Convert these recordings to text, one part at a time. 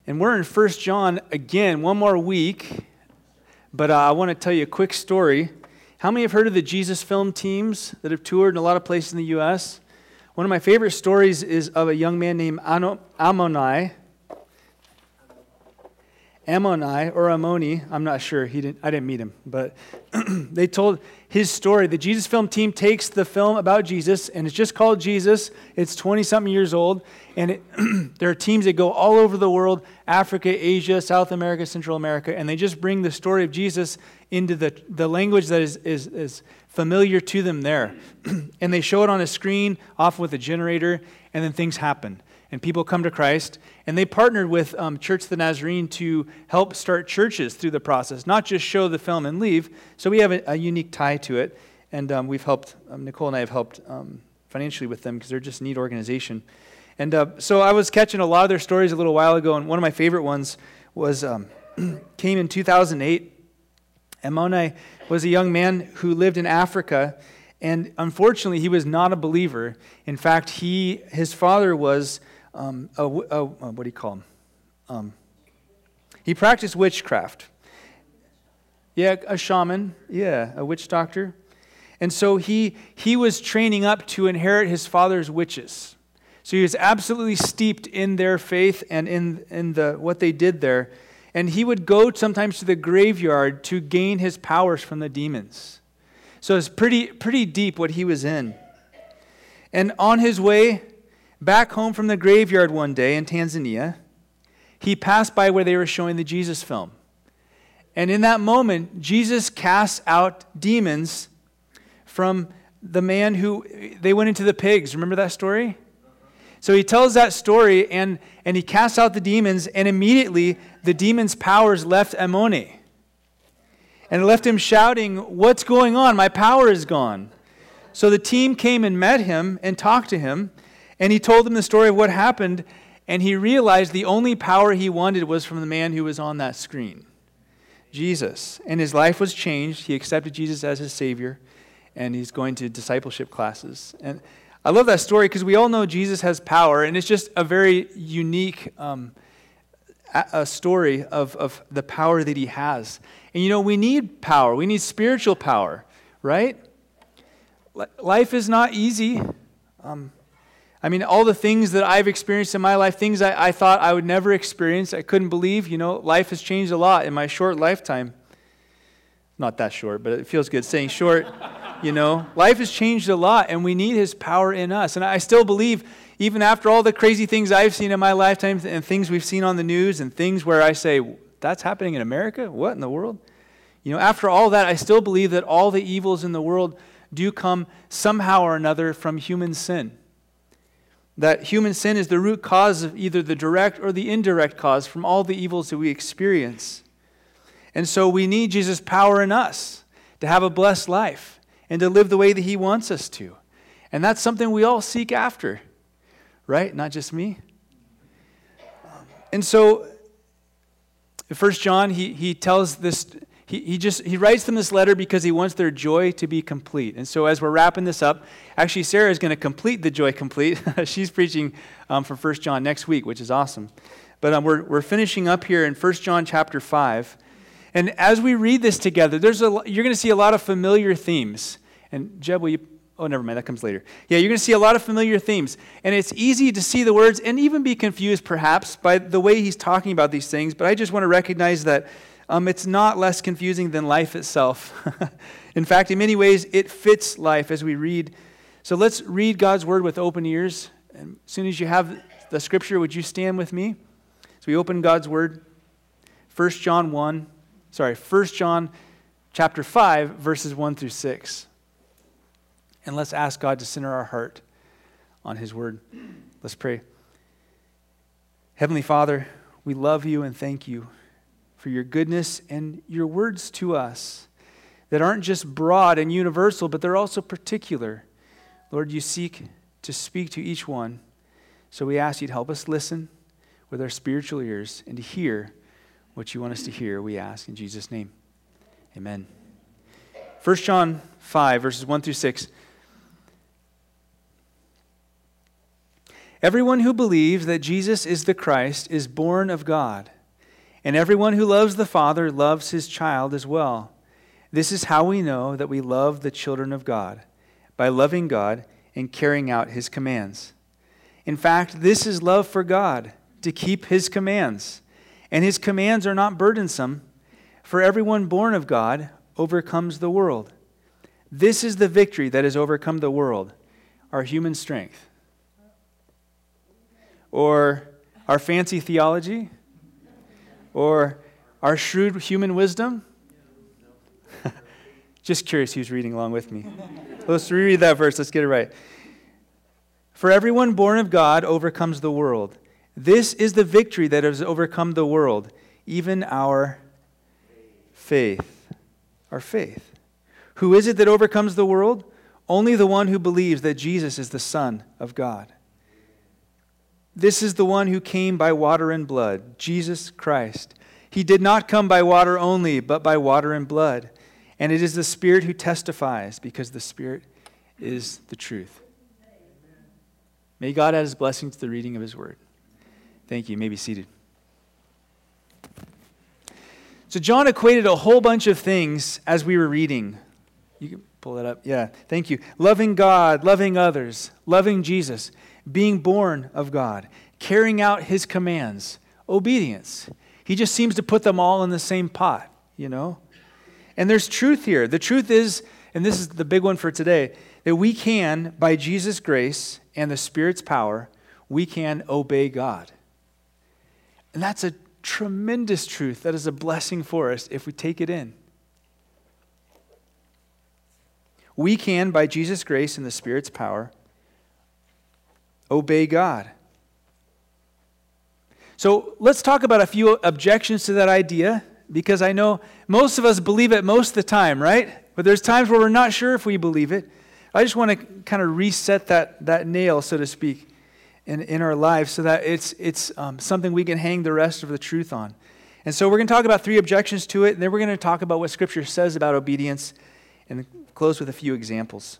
And we're in 1 John again, one more week, but I want to tell you a quick story. How many have heard of the Jesus Film teams that have toured in a lot of places in the U.S.? One of my favorite stories is of a young man named Ammoni, or Ammoni, I'm not sure. I didn't meet him, but they told his story. The Jesus Film team takes the film about Jesus, and it's just called Jesus. It's 20-something years old, and there are teams that go all over the world, Africa, Asia, South America, Central America, and they just bring the story of Jesus into the language that is familiar to them there. And they show it on a screen, often with a generator, and then things happen. And people come to Christ, and they partnered with Church of the Nazarene to help start churches through the process, not just show the film and leave. So we have a unique tie to it, and we've helped, Nicole and I have helped financially with them because they're just a neat organization. And so I was catching a lot of their stories a little while ago, and one of my favorite ones was came in 2008. Ammoni was a young man who lived in Africa, and unfortunately he was not a believer. In fact, his father was what do you call him? He practiced witchcraft. Yeah, a shaman. Yeah, a witch doctor. And so he was training up to inherit his father's witches. So he was absolutely steeped in their faith and in what they did there. And he would go sometimes to the graveyard to gain his powers from the demons. So it's pretty deep what he was in. And on his way back home from the graveyard one day in Tanzania, he passed by where they were showing the Jesus film. And in that moment, Jesus casts out demons from the man who, they went into the pigs. Remember that story? So he tells that story, and he casts out the demons, and immediately the demons' powers left Ammoni. And it left him shouting, "What's going on? My power is gone." So the team came and met him and talked to him, and he told them the story of what happened, and he realized the only power he wanted was from the man who was on that screen, Jesus. And his life was changed. He accepted Jesus as his Savior, and he's going to discipleship classes. And I love that story because we all know Jesus has power, and it's just a very unique a story of the power that he has. And we need power. We need spiritual power, right? Life is not easy. All the things that I've experienced in my life, things I thought I would never experience, I couldn't believe, life has changed a lot in my short lifetime. Not that short, but it feels good saying short. Life has changed a lot, and we need his power in us. And I still believe, even after all the crazy things I've seen in my lifetime and things we've seen on the news and things where I say, that's happening in America? What in the world? After all that, I still believe that all the evils in the world do come somehow or another from human sin. That human sin is the root cause of either the direct or the indirect cause from all the evils that we experience. And so we need Jesus' power in us to have a blessed life and to live the way that he wants us to. And that's something we all seek after, right? Not just me. And so, in 1 John, he tells this, he writes them this letter because he wants their joy to be complete. And so as we're wrapping this up, actually Sarah is going to complete the joy complete. She's preaching from 1 John next week, which is awesome. But we're finishing up here in 1 John chapter 5. And as we read this together, you're going to see a lot of familiar themes. And Jeb, will you? Oh, never mind. That comes later. Yeah, you're going to see a lot of familiar themes. And it's easy to see the words and even be confused, perhaps, by the way he's talking about these things. But I just want to recognize that it's not less confusing than life itself. In fact, in many ways, it fits life as we read. So let's read God's word with open ears. And as soon as you have the scripture, would you stand with me? So we open God's word. 1 John chapter 5, verses 1 through 6. And let's ask God to center our heart on his word. Let's pray. Heavenly Father, we love you and thank you for your goodness and your words to us that aren't just broad and universal, but they're also particular. Lord, you seek to speak to each one. So we ask you to help us listen with our spiritual ears and to hear what you want us to hear, we ask in Jesus' name. Amen. 1 John 5, verses 1 through 6. Everyone who believes that Jesus is the Christ is born of God, and everyone who loves the Father loves his child as well. This is how we know that we love the children of God, by loving God and carrying out his commands. In fact, this is love for God, to keep his commands. And his commands are not burdensome, for everyone born of God overcomes the world. This is the victory that has overcome the world, our human strength. Or our fancy theology? Or our shrewd human wisdom? Just curious who's reading along with me. Let's reread that verse. Let's get it right. For everyone born of God overcomes the world. This is the victory that has overcome the world, even our faith. Our faith. Who is it that overcomes the world? Only the one who believes that Jesus is the Son of God. This is the one who came by water and blood, Jesus Christ. He did not come by water only, but by water and blood. And it is the Spirit who testifies, because the Spirit is the truth. May God add his blessing to the reading of his word. Thank you. You may be seated. So John equated a whole bunch of things as we were reading. You can pull that up. Yeah, thank you. Loving God, loving others, loving Jesus, being born of God, carrying out his commands, obedience. He just seems to put them all in the same pot, you know? And there's truth here. The truth is, and this is the big one for today, that we can, by Jesus' grace and the Spirit's power, we can obey God. And that's a tremendous truth. That is a blessing for us if we take it in. We can, by Jesus' grace and the Spirit's power, obey God. So let's talk about a few objections to that idea, because I know most of us believe it most of the time, right? But there's times where we're not sure if we believe it. I just want to kind of reset that nail, so to speak, in our lives, so that it's something we can hang the rest of the truth on. And so we're going to talk about 3 objections to it, and then we're going to talk about what Scripture says about obedience, and close with a few examples.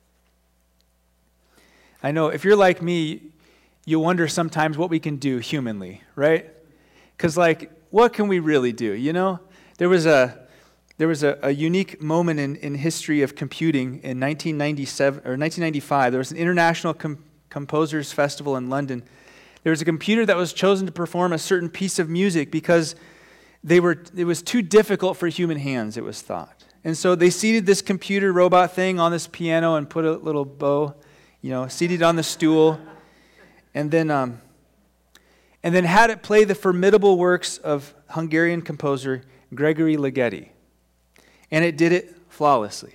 I know if you're like me, you wonder sometimes what we can do humanly, right? Because what can we really do, you know? There was a unique moment in history of computing in 1997 or 1995. There was an International Composers Festival in London. There was a computer that was chosen to perform a certain piece of music because it was too difficult for human hands, it was thought. And so they seated this computer robot thing on this piano and put a little bow, seated on the stool, and then had it play the formidable works of Hungarian composer Gregory Ligeti. And it did it flawlessly.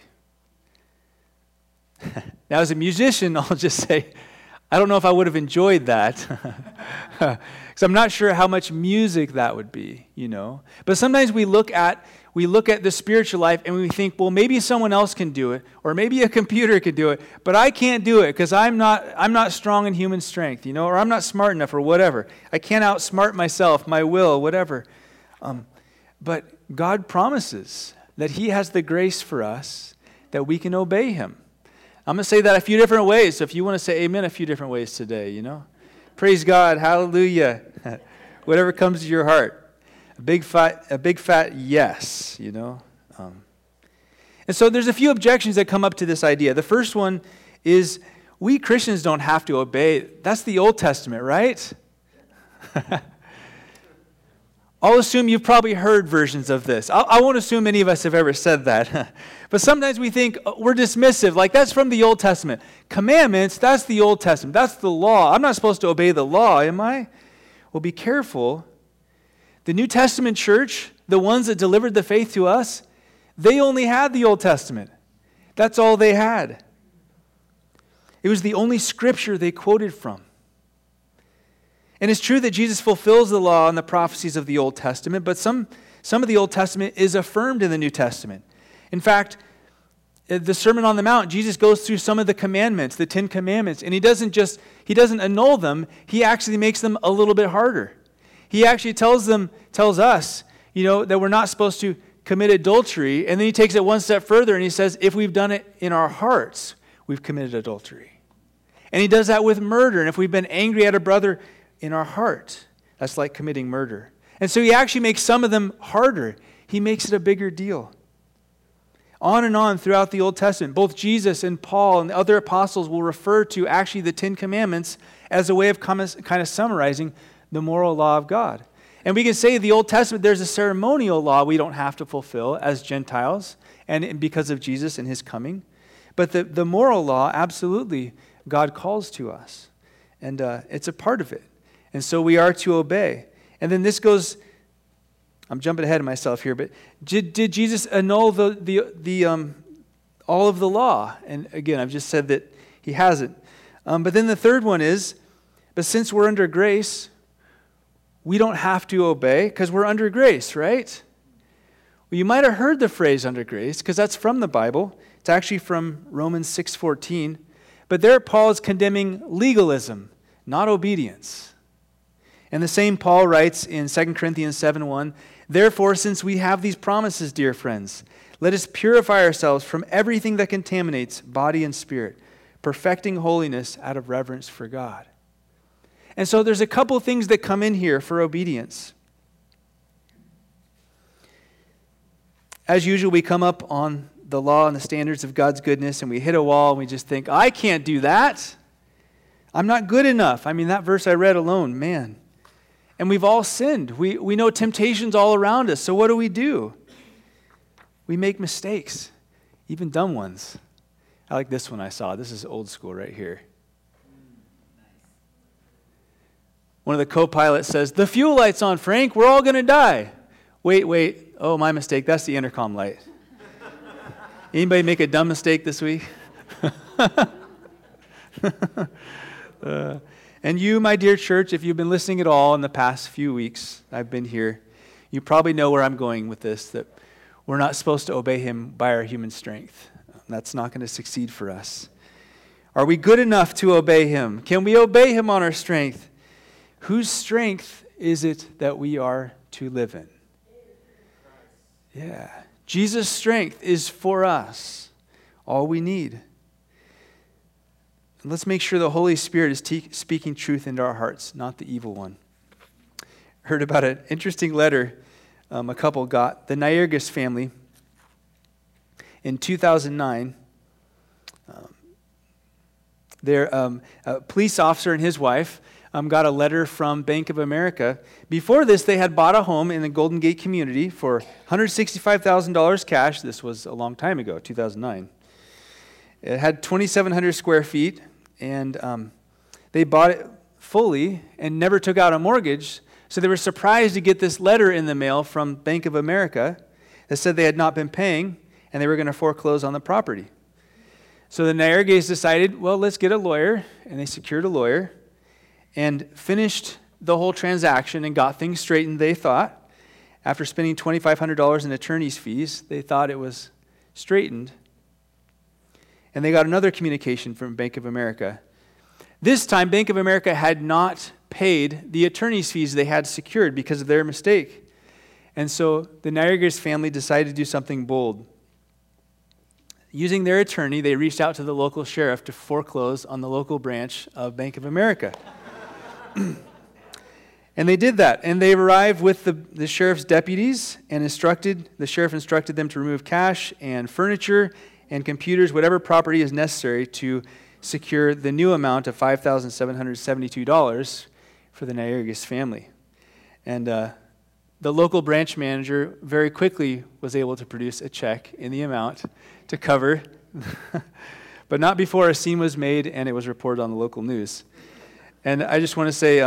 Now, as a musician, I'll just say, I don't know if I would have enjoyed that. Because I'm not sure how much music that would be, But sometimes we look at the spiritual life and we think, well, maybe someone else can do it, or maybe a computer could do it, but I can't do it because I'm not strong in human strength, or I'm not smart enough, or whatever. I can't outsmart myself, my will, whatever. But God promises that he has the grace for us that we can obey him. I'm going to say that a few different ways. So if you want to say amen a few different ways today, Praise God, hallelujah. Whatever comes to your heart. A big fat yes, And so there's a few objections that come up to this idea. The first one is we Christians don't have to obey. That's the Old Testament, right? I'll assume you've probably heard versions of this. I won't assume any of us have ever said that. But sometimes we think we're dismissive, like that's from the Old Testament. Commandments, that's the Old Testament. That's the law. I'm not supposed to obey the law, am I? Well, be careful. The New Testament church, the ones that delivered the faith to us, they only had the Old Testament. That's all they had. It was the only scripture they quoted from. And it's true that Jesus fulfills the law and the prophecies of the Old Testament, but some of the Old Testament is affirmed in the New Testament. In fact, the Sermon on the Mount, Jesus goes through some of the commandments, the 10 commandments, and he doesn't annul them, he actually makes them a little bit harder. He actually tells us, that we're not supposed to commit adultery, and then he takes it one step further and he says, if we've done it in our hearts, we've committed adultery. And he does that with murder. And if we've been angry at a brother in our heart, that's like committing murder. And so he actually makes some of them harder. He makes it a bigger deal. On and on throughout the Old Testament, both Jesus and Paul and the other apostles will refer to actually the Ten Commandments as a way of kind of summarizing the moral law of God. And we can say in the Old Testament there's a ceremonial law we don't have to fulfill as Gentiles and because of Jesus and his coming. But the moral law, absolutely, God calls to us. And it's a part of it. And so we are to obey. And then this goes, I'm jumping ahead of myself here, but did Jesus annul all of the law? And again, I've just said that he hasn't. But then the third one is, but since we're under grace, we don't have to obey because we're under grace, right? Well, you might have heard the phrase under grace because that's from the Bible. It's actually from Romans 6:14. But there Paul is condemning legalism, not obedience. And the same Paul writes in 2 Corinthians 7:1, therefore, since we have these promises, dear friends, let us purify ourselves from everything that contaminates body and spirit, perfecting holiness out of reverence for God. And so there's a couple things that come in here for obedience. As usual, we come up on the law and the standards of God's goodness, and we hit a wall, and we just think, I can't do that. I'm not good enough. I mean, that verse I read alone, man. And we've all sinned. We know temptations all around us, so what do? We make mistakes, even dumb ones. I like this one I saw. This is old school right here. One of the co-pilots says, the fuel light's on, Frank. We're all going to die. Wait. Oh, my mistake. That's the intercom light. Anybody make a dumb mistake this week? And you, my dear church, if you've been listening at all in the past few weeks, I've been here, you probably know where I'm going with this, that we're not supposed to obey him by our human strength. That's not going to succeed for us. Are we good enough to obey him? Can we obey him on our strength? Whose strength is it that we are to live in? Yeah. Jesus' strength is for us, all we need. And let's make sure the Holy Spirit is speaking truth into our hearts, not the evil one. Heard about an interesting letter a couple got. The Nyergis family, in 2009, a police officer and his wife got a letter from Bank of America. Before this, they had bought a home in the Golden Gate community for $165,000 cash. This was a long time ago, 2009. It had 2,700 square feet, and they bought it fully and never took out a mortgage. So they were surprised to get this letter in the mail from Bank of America that said they had not been paying and they were going to foreclose on the property. So the Nyergis decided, well, let's get a lawyer, and they secured a lawyer and finished the whole transaction and got things straightened, they thought. After spending $2,500 in attorney's fees, they thought it was straightened. And they got another communication from Bank of America. This time, Bank of America had not paid the attorney's fees they had secured because of their mistake. And so the Nyergis family decided to do something bold. Using their attorney, they reached out to the local sheriff to foreclose on the local branch of Bank of America. And they did that, and they arrived with the sheriff's deputies, and the sheriff instructed them to remove cash and furniture and computers, whatever property is necessary to secure the new amount of $5,772 for the Nyergis family. And the local branch manager very quickly was able to produce a check in the amount to cover, but not before a scene was made and it was reported on the local news. And I just want to say,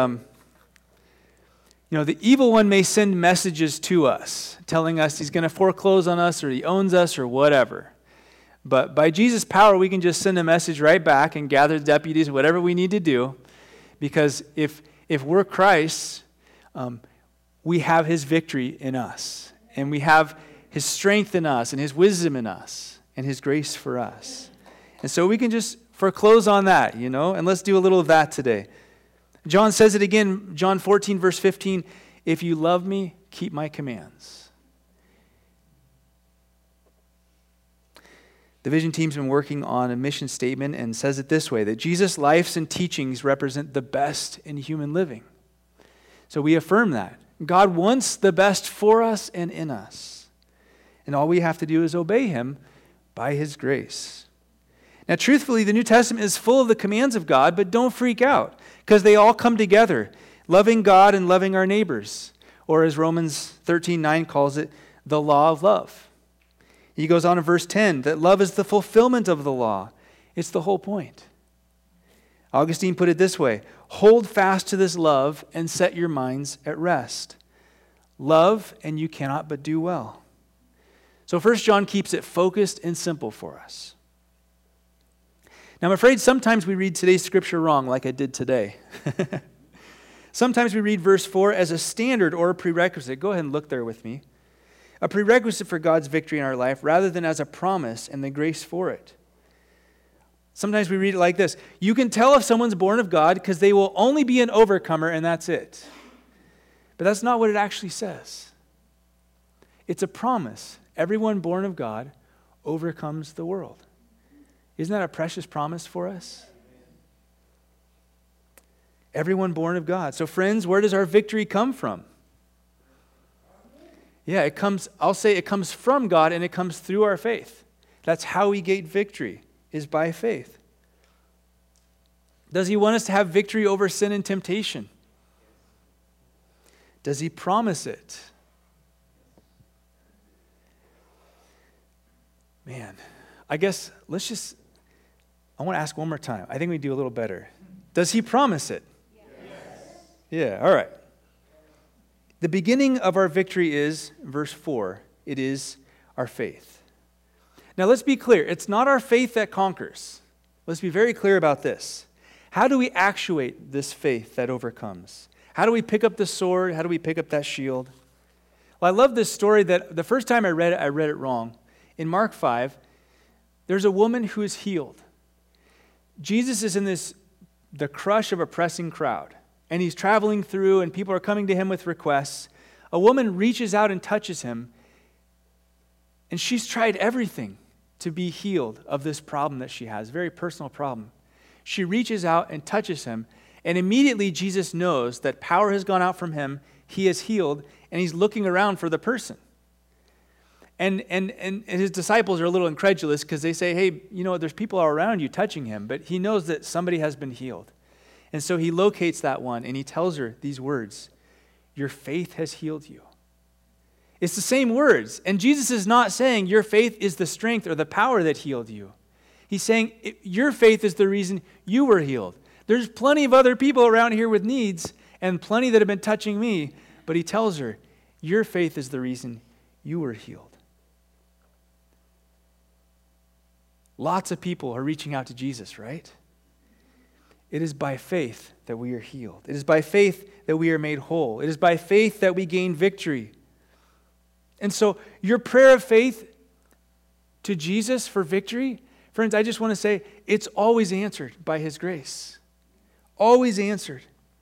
the evil one may send messages to us, telling us he's going to foreclose on us or he owns us or whatever. But by Jesus' power, we can just send a message right back and gather deputies, whatever we need to do. Because if we're Christ, we have his victory in us. And we have his strength in us and his wisdom in us and his grace for us. And so we can just foreclose on that, and let's do a little of that today. John says it again, John 14, verse 15, if you love me, keep my commands. The Vision team's been working on a mission statement and says it this way, that Jesus' lives and teachings represent the best in human living. So we affirm that. God wants the best for us and in us. And all we have to do is obey him by his grace. Now, truthfully, the New Testament is full of the commands of God, but don't freak out, because they all come together, loving God and loving our neighbors, or as Romans 13:9 calls it, the law of love. He goes on in verse 10, that love is the fulfillment of the law. It's the whole point. Augustine put it this way, hold fast to this love and set your minds at rest. Love, and you cannot but do well. So 1 John keeps it focused and simple for us. Now, I'm afraid sometimes we read today's scripture wrong, like I did today. Sometimes we read verse 4 as a standard or a prerequisite. Go ahead and look there with me. A prerequisite for God's victory in our life rather than as a promise and the grace for it. Sometimes we read it like this. You can tell if someone's born of God because they will only be an overcomer and that's it. But that's not what it actually says. It's a promise. Everyone born of God overcomes the world. Isn't that a precious promise for us? Everyone born of God. So friends, where does our victory come from? Yeah, I'll say it comes from God and it comes through our faith. That's how we gain victory, is by faith. Does he want us to have victory over sin and temptation? Does he promise it? Man, I guess I want to ask one more time. I think we do a little better. Does he promise it? Yes. Yeah, all right. The beginning of our victory is, verse 4, it is our faith. Now let's be clear. It's not our faith that conquers. Let's be very clear about this. How do we actuate this faith that overcomes? How do we pick up the sword? How do we pick up that shield? Well, I love this story that the first time I read it wrong. In Mark 5, there's a woman who is healed. Jesus is in the crush of a pressing crowd, and he's traveling through, and people are coming to him with requests. A woman reaches out and touches him, and she's tried everything to be healed of this problem that she has, a very personal problem. She reaches out and touches him, and immediately Jesus knows that power has gone out from him, he is healed, and he's looking around for the person. And his disciples are a little incredulous because they say, hey, there's people all around you touching him, but he knows that somebody has been healed. And so he locates that one and he tells her these words, your faith has healed you. It's the same words. And Jesus is not saying your faith is the strength or the power that healed you. He's saying your faith is the reason you were healed. There's plenty of other people around here with needs and plenty that have been touching me, but he tells her, your faith is the reason you were healed. Lots of people are reaching out to Jesus, right? It is by faith that we are healed. It is by faith that we are made whole. It is by faith that we gain victory. And so your prayer of faith to Jesus for victory, friends, I just want to say it's always answered by his grace. Always answered.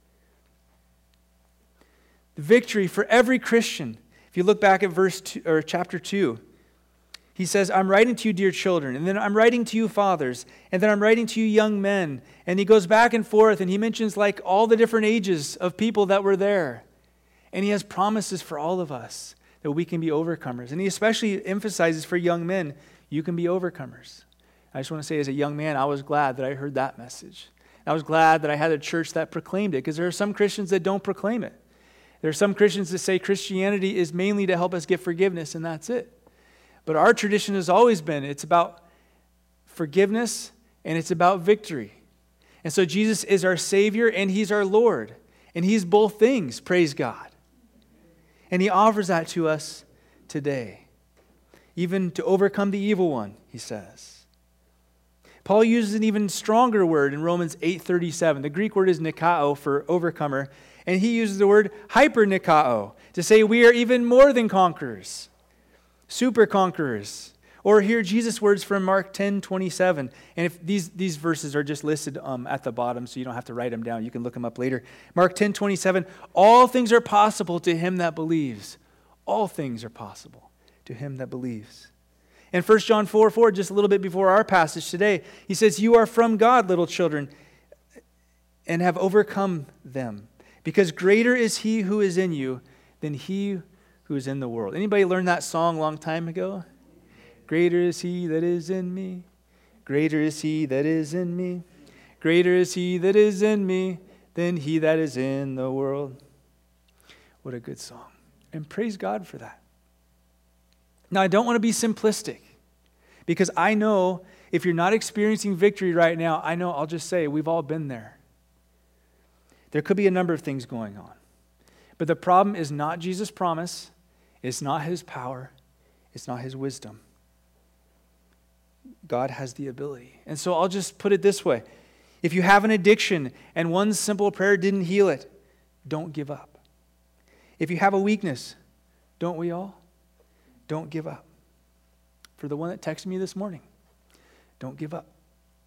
The victory for every Christian. If you look back at chapter 2, he says, I'm writing to you, dear children, and then I'm writing to you, fathers, and then I'm writing to you, young men. And he goes back and forth, and he mentions like all the different ages of people that were there. And he has promises for all of us that we can be overcomers. And he especially emphasizes for young men, you can be overcomers. I just want to say as a young man, I was glad that I heard that message. I was glad that I had a church that proclaimed it, because there are some Christians that don't proclaim it. There are some Christians that say Christianity is mainly to help us get forgiveness, and that's it. But our tradition has always been, it's about forgiveness and it's about victory. And so Jesus is our Savior and he's our Lord. And he's both things, praise God. And he offers that to us today. Even to overcome the evil one, he says. Paul uses an even stronger word in Romans 8:37. The Greek word is nikao for overcomer. And he uses the word hypernikao to say we are even more than conquerors. Super conquerors. Or hear Jesus' words from Mark 10:27. And if these verses are just listed at the bottom, so you don't have to write them down. You can look them up later. Mark 10:27. All things are possible to him that believes. All things are possible to him that believes. In 1 John 4:4, just a little bit before our passage today, he says, "You are from God, little children, and have overcome them, because greater is he who is in you than he who is in the world." Anybody learned that song a long time ago? Greater is he that is in me. Greater is he that is in me. Greater is he that is in me than he that is in the world. What a good song. And praise God for that. Now, I don't want to be simplistic, because I know if you're not experiencing victory right now, I know I'll just say we've all been there. There could be a number of things going on. But the problem is not Jesus' promise. It's not his power. It's not his wisdom. God has the ability. And so I'll just put it this way. If you have an addiction and one simple prayer didn't heal it, don't give up. If you have a weakness, don't we all? Don't give up. For the one that texted me this morning, don't give up.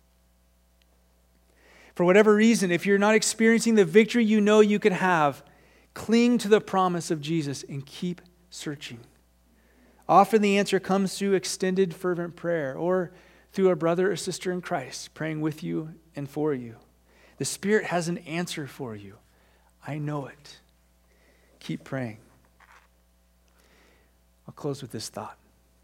For whatever reason, if you're not experiencing the victory you know you could have, cling to the promise of Jesus and keep searching. Often the answer comes through extended fervent prayer or through a brother or sister in Christ praying with you and for you. The Spirit has an answer for you. I know it. Keep praying. I'll close with this thought.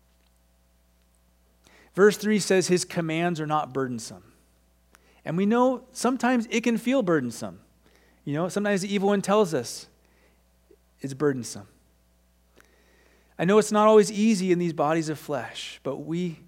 Verse 3 says his commands are not burdensome. And we know sometimes it can feel burdensome. Sometimes the evil one tells us it's burdensome. I know it's not always easy in these bodies of flesh, but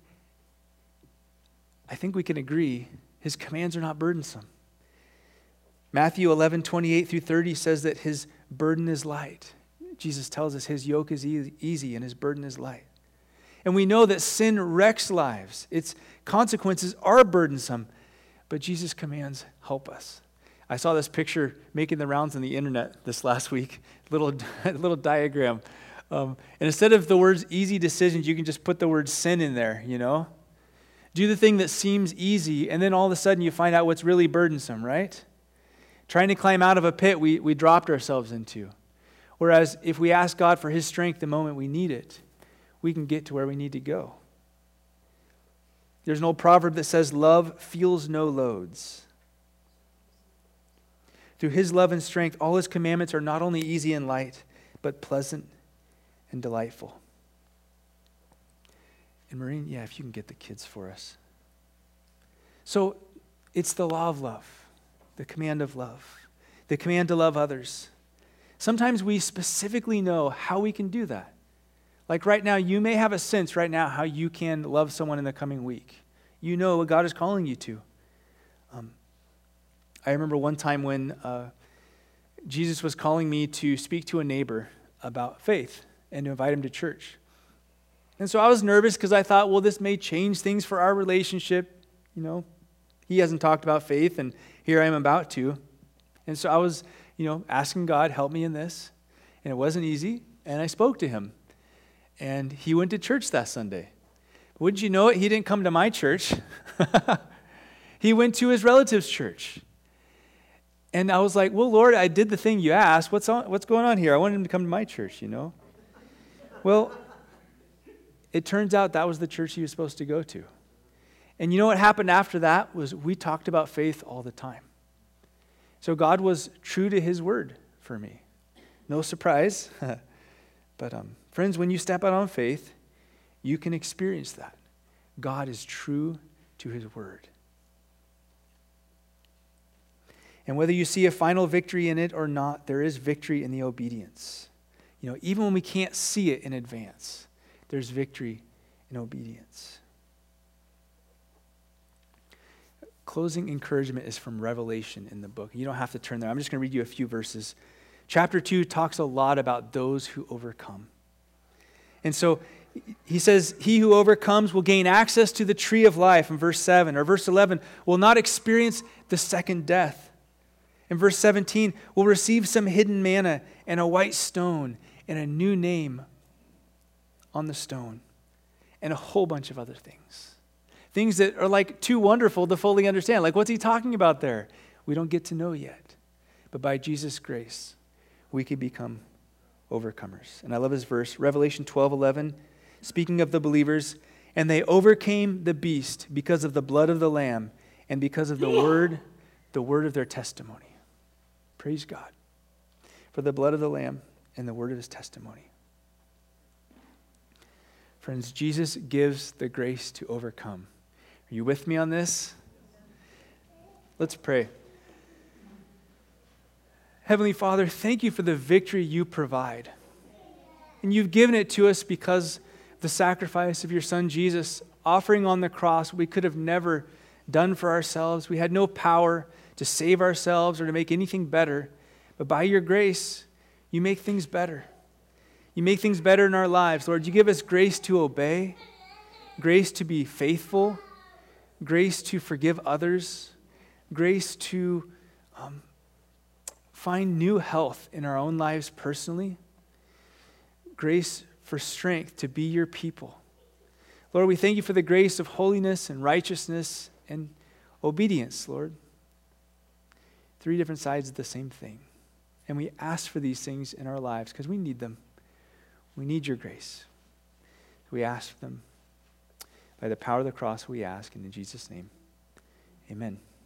I think we can agree his commands are not burdensome. Matthew 11:28-30 says that his burden is light. Jesus tells us his yoke is easy and his burden is light. And we know that sin wrecks lives. Its consequences are burdensome, but Jesus' commands help us. I saw this picture making the rounds on the internet this last week, little diagram. And instead of the words easy decisions, you can just put the word sin in there, Do the thing that seems easy, and then all of a sudden you find out what's really burdensome, right? Trying to climb out of a pit we dropped ourselves into. Whereas if we ask God for his strength the moment we need it, we can get to where we need to go. There's an old proverb that says, love feels no loads. Through his love and strength, all his commandments are not only easy and light, but pleasant and delightful. And Maureen, if you can get the kids for us. So it's the law of love, the command of love, the command to love others. Sometimes we specifically know how we can do that. Like right now, you may have a sense right now how you can love someone in the coming week. You know what God is calling you to. I remember one time when Jesus was calling me to speak to a neighbor about faith and to invite him to church. And so I was nervous because I thought, well, this may change things for our relationship. He hasn't talked about faith, and here I am about to. And so I was, asking God, help me in this. And it wasn't easy, and I spoke to him. And he went to church that Sunday. But wouldn't you know it, he didn't come to my church. He went to his relative's church. And I was like, well, Lord, I did the thing you asked. What's going on here? I wanted him to come to my church, Well, it turns out that was the church he was supposed to go to. And you know what happened after that was we talked about faith all the time. So God was true to his word for me. No surprise. But friends, when you step out on faith, you can experience that. God is true to his word. And whether you see a final victory in it or not, there is victory in the obedience. Even when we can't see it in advance, there's victory in obedience. Closing encouragement is from Revelation in the book. You don't have to turn there. I'm just going to read you a few verses. Chapter 2 talks a lot about those who overcome. And so he says, he who overcomes will gain access to the tree of life in verse 7. Or verse 11, will not experience the second death. In verse 17, will receive some hidden manna and a white stone and a new name on the stone. And a whole bunch of other things. Things that are like too wonderful to fully understand. Like, what's he talking about there? We don't get to know yet. But by Jesus' grace, we can become overcomers. And I love his verse, Revelation 12:11, speaking of the believers, And they overcame the beast because of the blood of the Lamb and because of the word of their testimony. Praise God for the blood of the Lamb and the word of his testimony. Friends, Jesus gives the grace to overcome. Are you with me on this? Let's pray. Heavenly Father, thank you for the victory you provide. And you've given it to us because of the sacrifice of your Son Jesus, offering on the cross we could have never done for ourselves. We had no power to save ourselves or to make anything better. But by your grace, you make things better. You make things better in our lives. Lord, you give us grace to obey, grace to be faithful, grace to forgive others, grace to find new health in our own lives personally, grace for strength to be your people. Lord, we thank you for the grace of holiness and righteousness and obedience, Lord. 3 different sides of the same thing. And we ask for these things in our lives because we need them. We need your grace. We ask for them. By the power of the cross we ask, and in Jesus' name, amen.